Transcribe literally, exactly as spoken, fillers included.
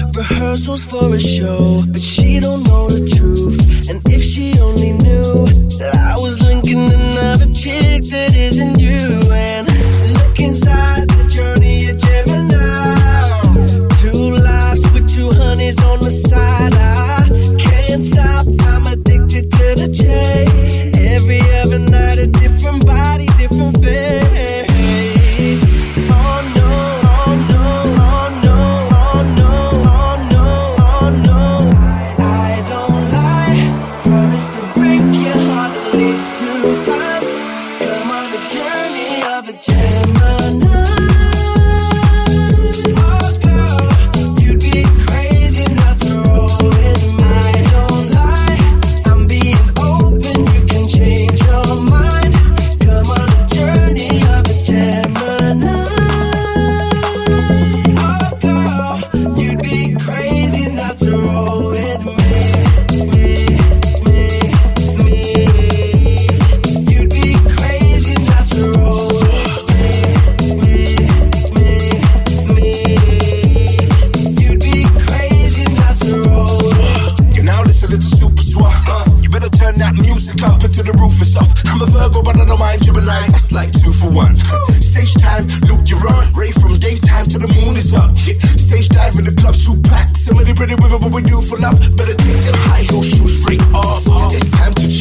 rehearsals for a show, but she don't know the truth. And if she only knew that I was linking another chick that isn't you. And look inside the journey of Gemini. Two lives with two honeys on the side. I can't stop, I'm addicted to the chase. Every other night a different body, different face. Pretty women, what we do for love. Better take them high heel shoes straight off. It's time to